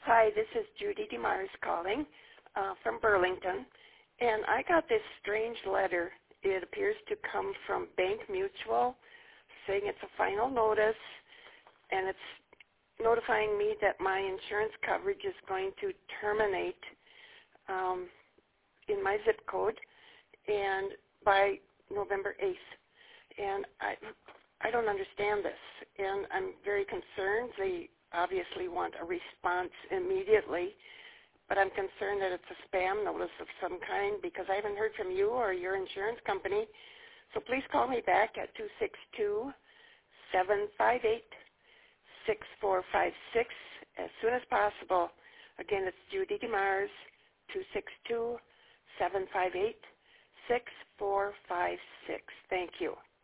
Hi, this is Judy DeMars calling from Burlington, and I got this strange letter. It appears to come from Bank Mutual saying it's a final notice, and it's notifying me that my insurance coverage is going to terminate in my zip code and by November 8th. And I don't understand this, and I'm very concerned. They obviously want a response immediately, but I'm concerned that it's a spam notice of some kind because I haven't heard from you or your insurance company. So please call me back at 262-758-6456 as soon as possible. Again, it's Judy DeMars, 262-758-6456. Thank you.